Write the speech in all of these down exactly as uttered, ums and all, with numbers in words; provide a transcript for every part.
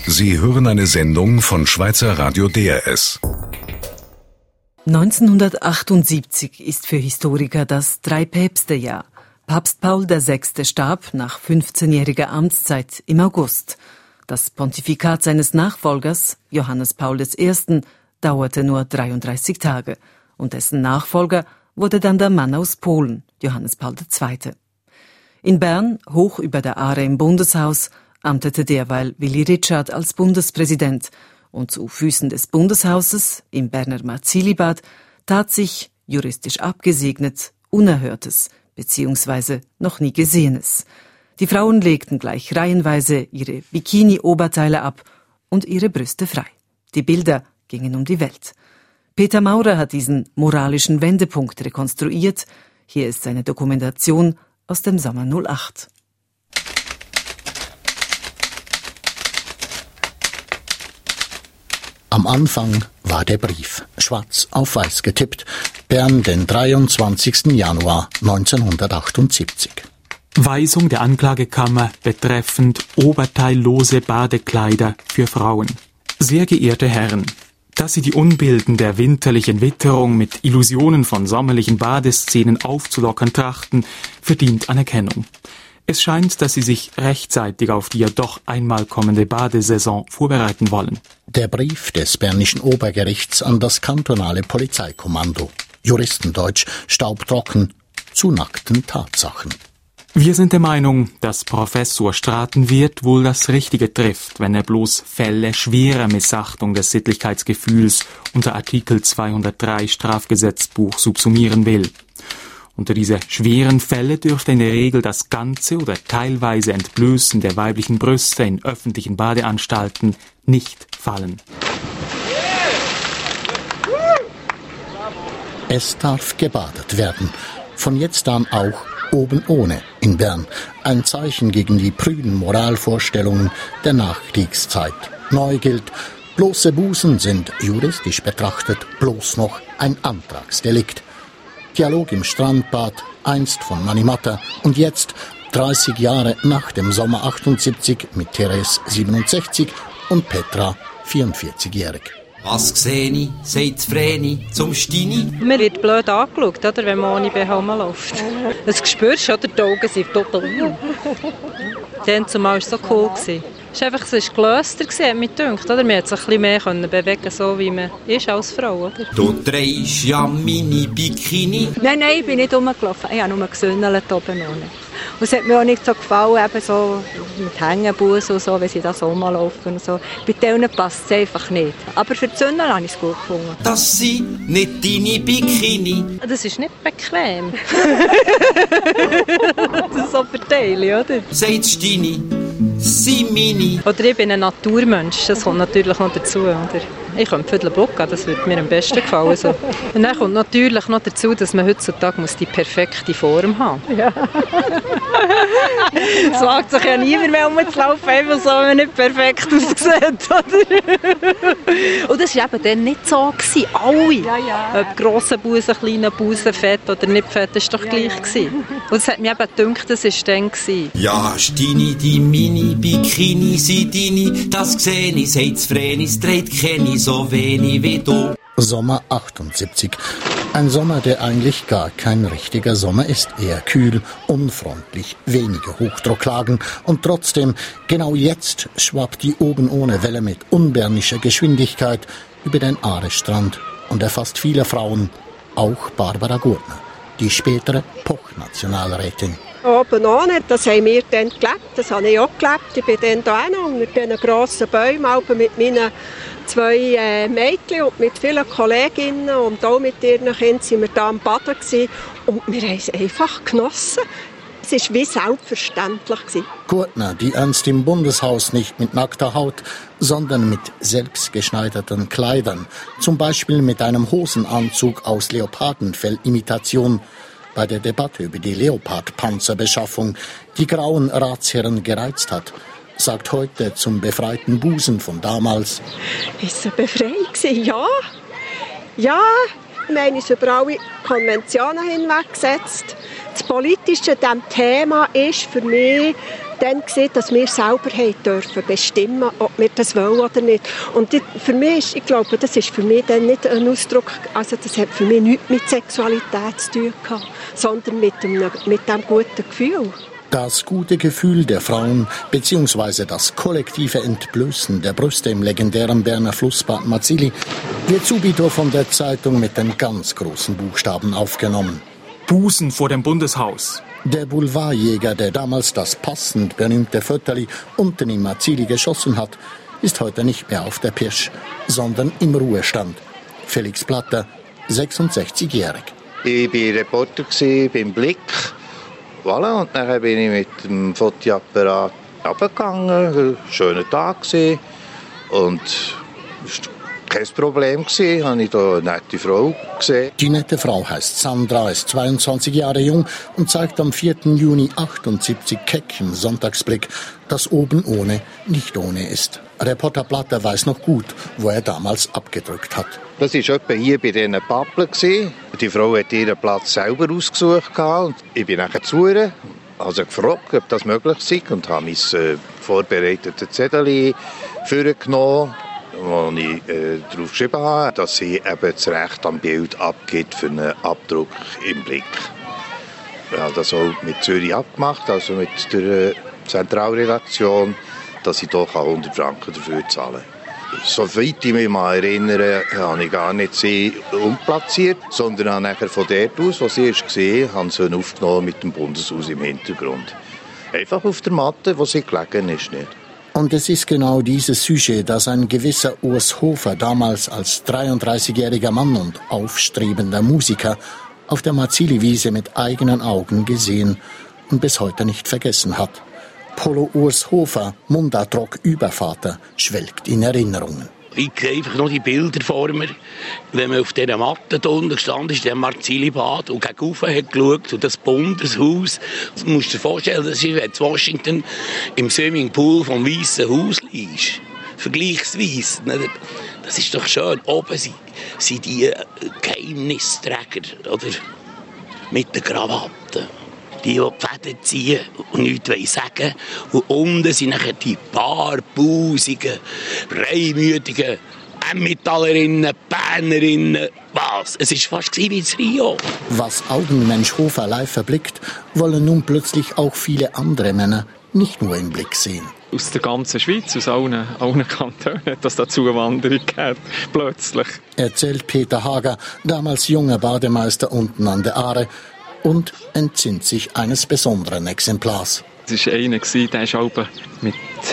Sie hören eine Sendung von Schweizer Radio D R S. neunzehnhundertachtundsiebzig ist für Historiker das Drei-Päpste-Jahr. Papst Paul der Sechste starb nach fünfzehnjähriger Amtszeit im August. Das Pontifikat seines Nachfolgers, Johannes Paul der Erste., dauerte nur dreiunddreißig Tage. Und dessen Nachfolger wurde dann der Mann aus Polen, Johannes Paul der Zweite. In Bern, hoch über der Aare im Bundeshaus, amtete derweil Willy Richard als Bundespräsident. Und zu Füßen des Bundeshauses, im Berner Marzilibad, tat sich, juristisch abgesegnet, Unerhörtes bzw. noch nie Gesehenes. Die Frauen legten gleich reihenweise ihre Bikini-Oberteile ab und ihre Brüste frei. Die Bilder gingen um die Welt. Peter Maurer hat diesen moralischen Wendepunkt rekonstruiert. Hier ist seine Dokumentation aus dem Sommer null acht. Am Anfang war der Brief, schwarz auf weiß getippt, Bern, den dreiundzwanzigsten Januar neunzehnhundertachtundsiebzig. Weisung der Anklagekammer betreffend oberteillose Badekleider für Frauen. Sehr geehrte Herren, dass Sie die Unbilden der winterlichen Witterung mit Illusionen von sommerlichen Badeszenen aufzulockern trachten, verdient Anerkennung. Es scheint, dass Sie sich rechtzeitig auf die ja doch einmal kommende Badesaison vorbereiten wollen. Der Brief des Bernischen Obergerichts an das kantonale Polizeikommando. Juristendeutsch, staubtrocken, zu nackten Tatsachen. Wir sind der Meinung, dass Professor Stratenwirth wohl das Richtige trifft, wenn er bloß Fälle schwerer Missachtung des Sittlichkeitsgefühls unter Artikel zweihundertdrei Strafgesetzbuch subsumieren will. Unter diese schweren Fälle dürfte in der Regel das ganze oder teilweise Entblößen der weiblichen Brüste in öffentlichen Badeanstalten nicht fallen. Es darf gebadet werden. Von jetzt an auch oben ohne in Bern. Ein Zeichen gegen die prüden Moralvorstellungen der Nachkriegszeit. Neu gilt, bloße Busen sind juristisch betrachtet bloß noch ein Antragsdelikt. Dialog im Strandbad, einst von Manimatta und jetzt, dreißig Jahre nach dem Sommer achtundsiebzig, mit Therese siebenundsechzig und Petra vierundvierzigjährig. Was sehe ich, sagt Vreni zum Steini. Man wird blöd angeschaut, oder, wenn man ohne B H rumläuft. Das spürst du, oder? Die Augen sind total... Dann zumal war es so cool. Es war einfach es war gelöster, hat mich gedacht, oder? Man konnte sich ein bisschen mehr bewegen, so wie man ist als Frau, oder? Du trägst ja meine Bikini. Nein, nein, ich bin nicht rumgelaufen. Ich habe nur gesündelt oben ohne. Und es hat mir auch nicht so gefallen, eben so mit Hängenbusen und so, wenn sie da so rumlaufen und so. Bei denen passt es einfach nicht. Aber für die Sünde habe ich es gut gefunden. Das sind nicht deine Bikini. Das ist nicht bequem. Das ist so für Teile, oder? Sagst du deine? Sie meine. Oder ich bin ein Naturmensch, das kommt natürlich noch dazu, oder? Ich könnte Viertelblock gehen, das würde mir am besten gefallen. So. Und dann kommt natürlich noch dazu, dass man heutzutage muss die perfekte Form haben muss. Ja. Es wagt sich ja niemand mehr rumzulaufen, einfach so, wenn man nicht perfekt aussieht, oder? Und das war eben dann nicht so gewesen. Alle. Ja, ja. Ob grosse Busen, kleine Busen, fett oder nicht fett, das war doch gleich gewesen. Und es hat mich eben gedacht, das war dann gewesen. Ja, Stini, die Mini-Bikini sind deine, das sehe ich, sagt's Vreni, es dreht keine so wenig wie du. Sommer achtundsiebzig. Ein Sommer, der eigentlich gar kein richtiger Sommer ist. Eher kühl, unfreundlich, wenige Hochdrucklagen. Und trotzdem, genau jetzt schwappt die oben ohne Welle mit unbernischer Geschwindigkeit über den Aare-Strand und erfasst viele Frauen, auch Barbara Gurtner, die spätere Poch-Nationalrätin. Oben ohne, das haben wir dann gelebt, das habe ich auch gelebt. Ich bin dann hier unter diesen grossen Bäumen mit meinen zwei äh, Mädchen und mit vielen Kolleginnen und auch mit ihren Kindern sind wir da am Baden gewesen. Und wir haben es einfach genossen. Es war wie selbstverständlich. Gurtner, die ernst im Bundeshaus nicht mit nackter Haut, sondern mit selbstgeschneiderten Kleidern, zum Beispiel mit einem Hosenanzug aus Leopardenfellimitation, bei der Debatte über die Leopard-Panzerbeschaffung die grauen Ratsherren gereizt hat, sagt heute zum befreiten Busen von damals. Ist er befreit? Ja. Ja, ich meine, es über alle Konventionen hinweggesetzt. das Politische an diesem Thema ist für mich dann gesehen, dass wir selber haben dürfen bestimmen, ob wir das wollen oder nicht. Und das, für mich ist, ich glaube, das ist für mich dann nicht ein Ausdruck, also das hat für mich nichts mit Sexualität zu tun gehabt, sondern mit dem, mit dem guten Gefühl. Das gute Gefühl der Frauen bzw. das kollektive Entblößen der Brüste im legendären Berner Flussbad Marzili wird subito von der Zeitung mit den ganz großen Buchstaben aufgenommen. Busen vor dem Bundeshaus. Der Boulevardjäger, der damals das passend berühmte Fötterli unten im Marzili geschossen hat, ist heute nicht mehr auf der Pirsch, sondern im Ruhestand. Felix Platter, sechsundsechzigjährig. Ich war Reporter beim Blick. Voilà, und dann bin ich mit dem Fotoapparat runtergegangen. Schöner Tag gewesen. Und es war kein Problem gewesen. Habe ich da eine nette Frau gesehen. Die nette Frau heißt Sandra, ist zweiundzwanzig Jahre jung und zeigt am vierten Juni achtundsiebzig keck im Sonntagsblick, dass oben ohne nicht ohne ist. Reporter Platter weiß noch gut, wo er damals abgedrückt hat. Das war etwa hier bei diesen Pappeln. Die Frau hat ihren Platz selber ausgesucht. Ich bin nachher zu ihr, also gefragt, ob das möglich sei, und habe mein äh, vorbereitetes Zettel vorgenommen, wo ich äh, darauf geschrieben habe, dass sie eben das Recht am Bild abgibt für einen Abdruck im Blick. Ich habe das auch mit Zürich abgemacht, also mit der Zentralredaktion, dass ich hier hundert Franken dafür zahlen kann. Soweit ich mich mal erinnere, habe ich gar nicht sie umplatziert, sondern habe nachher von dort aus, wo sie war, habe sie aufgenommen mit dem Bundeshaus im Hintergrund. Einfach auf der Matte, wo sie gelegen ist. Nicht. Und es ist genau dieses Sujet, das ein gewisser Urs Hofer damals als dreiunddreißigjähriger Mann und aufstrebender Musiker auf der Marzili-Wiese mit eigenen Augen gesehen und bis heute nicht vergessen hat. Polo Urs Hofer, Mundartrock Übervater, schwelgt in Erinnerungen. Ich sehe einfach noch die Bilder vor mir, wenn man auf dieser Matte da unten gestanden ist, in dem Marzili-Bad, und gegen rauf hat geschaut, und das Bundeshaus. Du musst dir vorstellen, das ist, wenn du in Washington im Swimmingpool vom Weißen Haus liegst. Vergleichsweise. Das ist doch schön. Oben sind, sind die Geheimnisträger, oder? Mit der Krawatte. Die, die die Fäden ziehen und nichts sagen wollen. Und unten sind nachher die paarbusigen, freimütigen Emmentaler, Bernerinnen. Was? Es war fast wie in Rio. Was Augenmensch Hofer live verblickt, wollen nun plötzlich auch viele andere Männer nicht nur im Blick sehen. Aus der ganzen Schweiz, aus allen, allen Kantonen, hat das da Zuwanderung gegeben, plötzlich. Erzählt Peter Hager, damals junger Bademeister unten an der Aare, und entsinnt sich eines besonderen Exemplars. Es war einer, der ist mit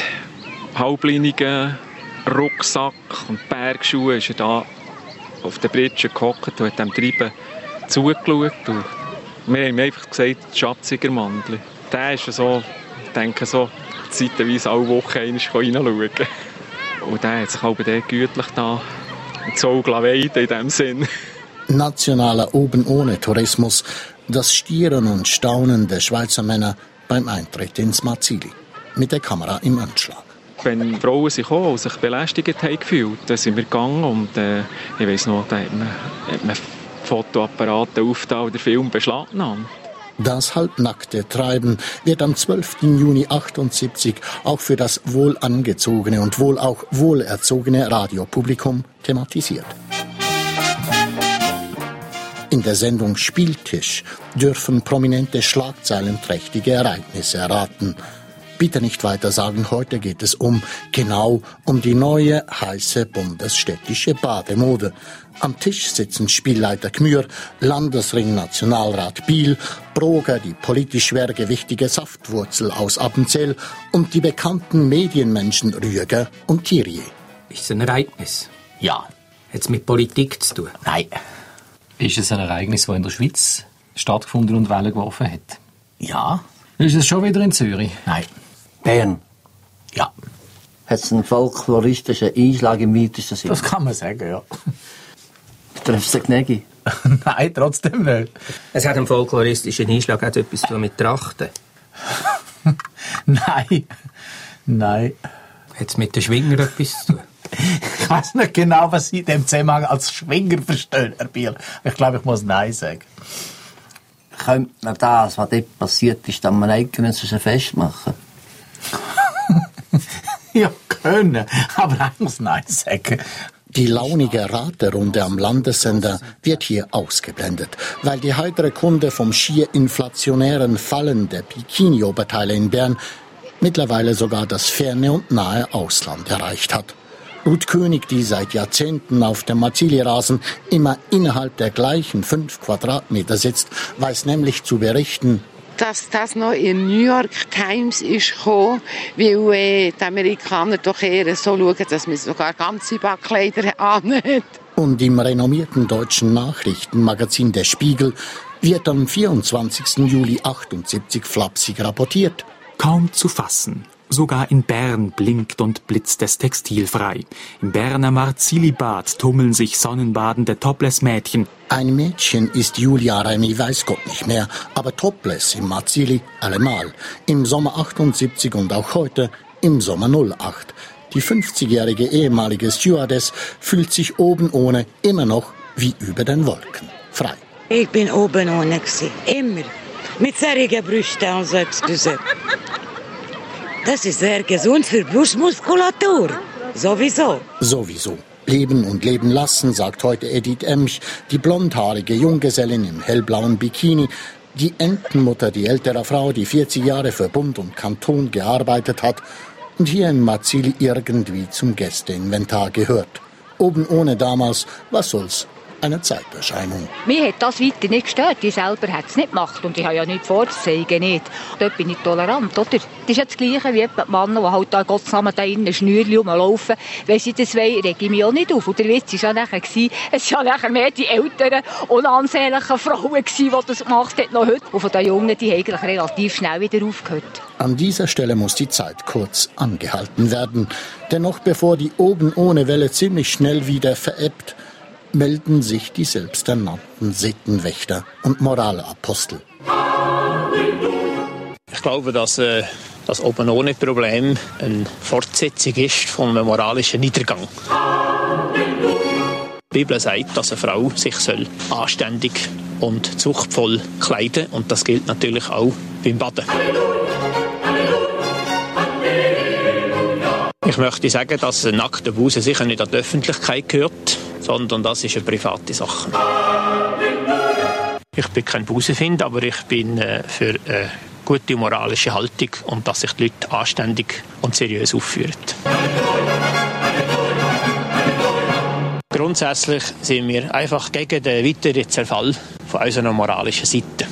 halblinigen Rucksack und Bergschuhen ist er da auf der Britsche gehockt und hat dem Treiben zugeschaut. Und wir haben einfach gesagt, Schatzigermandli. Der ist so, ich denke so, zeitweise alle Wochen einmal reinschauen. Und der hat sich auch dort gütlich da ins Auge weiden in diesem Sinn. Nationaler Oben-ohne-Tourismus, das Stieren und Staunen der Schweizer Männer beim Eintritt ins Marzili. Mit der Kamera im Anschlag. Wenn Frauen sich auch und sich belästigt haben gefühlt, dann sind wir gegangen und äh, ich weiss noch, da hat man, hat man Fotoapparate aufgetan und den Film beschlagnahmt. Das halbnackte Treiben wird am zwölften Juni achtundsiebzig auch für das wohlangezogene und wohl auch wohlerzogene Radiopublikum thematisiert. In der Sendung Spieltisch dürfen Prominente schlagzeilenträchtige Ereignisse erraten. Bitte nicht weiter sagen, heute geht es um, genau um die neue, heiße bundesstädtische Bademode. Am Tisch sitzen Spielleiter Gmür, Landesring-Nationalrat Biel, Broger, die politisch schwergewichtige Saftwurzel aus Appenzell und die bekannten Medienmenschen Rüeger und Thierry. Ist es ein Ereignis? Ja. Hat es mit Politik zu tun? Nein. Ist es ein Ereignis, das in der Schweiz stattgefunden und Wellen geworfen hat? Ja. Ist es schon wieder in Zürich? Nein. Bern? Ja. Hat es einen folkloristischen Einschlag im mythischen Sinn? Das kann man sagen, ja. Treffst du Gnägi? Nein, trotzdem nicht. Es hat einen folkloristischen Einschlag, hat etwas zu tun mit Trachten? Nein. Nein. Hat es mit den Schwingern etwas zu tun? Ich weiss nicht genau, was Sie in dem Zusammenhang als Schwinger verstehen, Herr Biel. Ich glaube, ich muss Nein sagen. könnte man das, was dort passiert ist, an einem eidgenössischen Fest machen? Ja, können, aber ich muss Nein sagen. Die launige Raterunde am Landessender wird hier ausgeblendet, weil die heitere Kunde vom schier inflationären Fallen der Bikini-Oberteile in Bern mittlerweile sogar das ferne und nahe Ausland erreicht hat. Ruth König, die seit Jahrzehnten auf dem Marzili-Rasen immer innerhalb der gleichen fünf Quadratmeter sitzt, weiß nämlich zu berichten, dass das noch in New York Times ist gekommen, weil äh, die Amerikaner doch eher so schauen, dass man sogar ganze Backkleider anhat. Und im renommierten deutschen Nachrichtenmagazin Der Spiegel wird am vierundzwanzigsten Juli achtundsiebzig flapsig rapportiert. Kaum zu fassen. Sogar in Bern blinkt und blitzt es textilfrei. Im Berner Marzili-Bad tummeln sich sonnenbadende Topless-Mädchen. Ein Mädchen ist Julia Remy, weiß Gott nicht mehr, aber Topless im Marzili allemal. Im Sommer achtundsiebzig und auch heute im Sommer null acht. Die fünfzigjährige ehemalige Stewardess fühlt sich oben ohne immer noch wie über den Wolken. Frei. Ich bin oben ohne gewesen. Immer. Mit solchen Brüsten, also excuse. Das ist sehr gesund für Brustmuskulatur. Sowieso. Sowieso. Leben und leben lassen, sagt heute Edith Emch, die blondhaarige Junggesellin im hellblauen Bikini, die Entenmutter, die ältere Frau, die vierzig Jahre für Bund und Kanton gearbeitet hat und hier in Marzili irgendwie zum Gästeinventar gehört. Oben ohne damals, was soll's? Eine Zeiterscheinung. Mir hat das weiter nicht gestört. Ich selber hat es nicht gemacht. Und ich habe ja nichts vorzuzeigen. Nicht. Dort bin ich tolerant. Oder? Das ist ja das Gleiche wie die Männer, die halt da Gott zusammen da innen Schnürchen rumlaufen. Wenn sie das wollen, rege ich mich auch nicht auf. Und der Witz war ja nachher, es waren ja nachher mehr die älteren, unansehnlichen Frauen, die das gemacht haben, noch heute. Und von den Jungen, die haben eigentlich relativ schnell wieder aufgehört. An dieser Stelle muss die Zeit kurz angehalten werden. Denn noch bevor die oben ohne Welle ziemlich schnell wieder verebbt, melden sich die selbsternannten Sittenwächter und Moralapostel. Ich glaube, dass äh, das Oben-ohne-Problem eine Fortsetzung ist von einem moralischen Niedergang. Die Bibel sagt, dass eine Frau sich soll anständig und zuchtvoll kleiden soll. Und das gilt natürlich auch beim Baden. Ich möchte sagen, dass ein nackter Busen sicher nicht an die Öffentlichkeit gehört, sondern das ist eine private Sache. Ich bin kein Busenfind, aber ich bin äh, für eine gute moralische Haltung und dass sich die Leute anständig und seriös aufführen. Grundsätzlich sind wir einfach gegen den weiteren Zerfall von unserer moralischen Seite.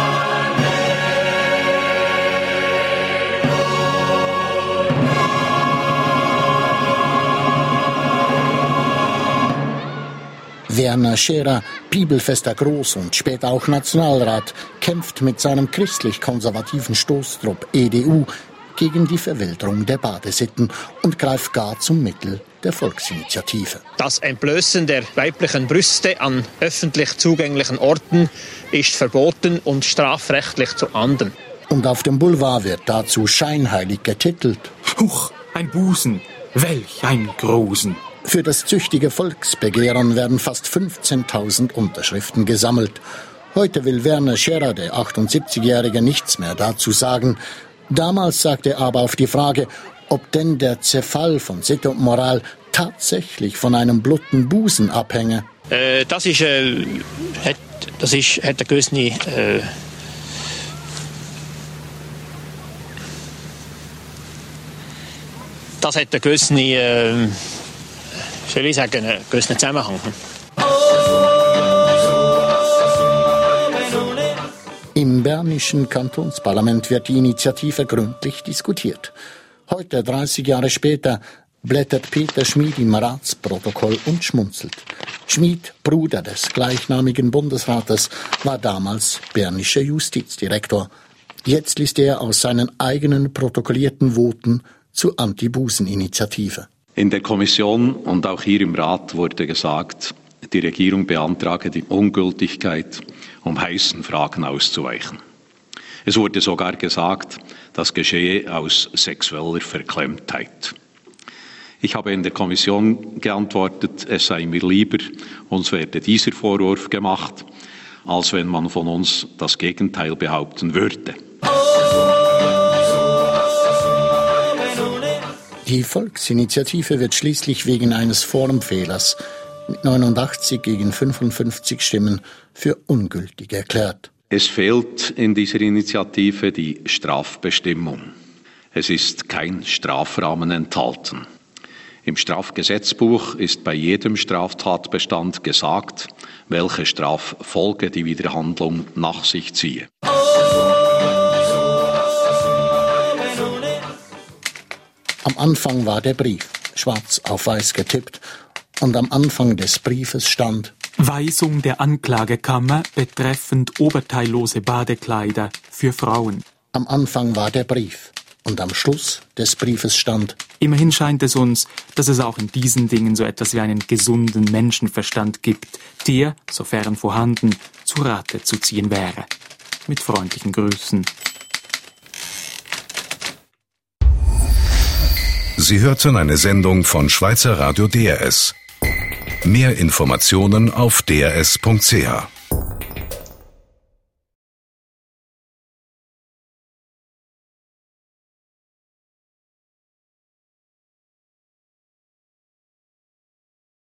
Werner Scherer, bibelfester Groß- und später auch Nationalrat, kämpft mit seinem christlich-konservativen Stoßtrupp E D U gegen die Verwilderung der Badesitten und greift gar zum Mittel der Volksinitiative. Das Entblößen der weiblichen Brüste an öffentlich zugänglichen Orten ist verboten und strafrechtlich zu ahnden. Und auf dem Boulevard wird dazu scheinheilig getitelt: Huch, ein Busen, welch ein Grusen. Für das züchtige Volksbegehren werden fast fünfzehntausend Unterschriften gesammelt. Heute will Werner Scherer, der achtundsiebzigjährige, nichts mehr dazu sagen. Damals sagte er aber auf die Frage, ob denn der Zerfall von Sitte und Moral tatsächlich von einem blutten Busen abhänge. Äh, das ist, äh, hat, das ist, hat eine gewisse, äh, das hat eine gewisse, äh, soll ich sagen, einen gewissen Zusammenhang. Im bernischen Kantonsparlament wird die Initiative gründlich diskutiert. Heute, dreißig Jahre später, blättert Peter Schmid im Ratsprotokoll und schmunzelt. Schmid, Bruder des gleichnamigen Bundesrates, war damals bernischer Justizdirektor. Jetzt liest er aus seinen eigenen protokollierten Voten zur Anti-Busen-Initiative. In der Kommission und auch hier im Rat wurde gesagt, die Regierung beantrage die Ungültigkeit, um heißen Fragen auszuweichen. Es wurde sogar gesagt, das geschehe aus sexueller Verklemmtheit. Ich habe in der Kommission geantwortet, es sei mir lieber, uns werde dieser Vorwurf gemacht, als wenn man von uns das Gegenteil behaupten würde. Die Volksinitiative wird schließlich wegen eines Formfehlers mit neunundachtzig gegen fünfundfünfzig Stimmen für ungültig erklärt. Es fehlt in dieser Initiative die Strafbestimmung. Es ist kein Strafrahmen enthalten. Im Strafgesetzbuch ist bei jedem Straftatbestand gesagt, welche Straffolge die Wiederhandlung nach sich ziehe. Am Anfang war der Brief, schwarz auf weiß getippt, und am Anfang des Briefes stand: Weisung der Anklagekammer betreffend oberteillose Badekleider für Frauen. Am Anfang war der Brief, und am Schluss des Briefes stand: Immerhin scheint es uns, dass es auch in diesen Dingen so etwas wie einen gesunden Menschenverstand gibt, der, sofern vorhanden, zu Rate zu ziehen wäre. Mit freundlichen Grüßen. Sie hörten eine Sendung von Schweizer Radio D R S. Mehr Informationen auf d r s punkt c h.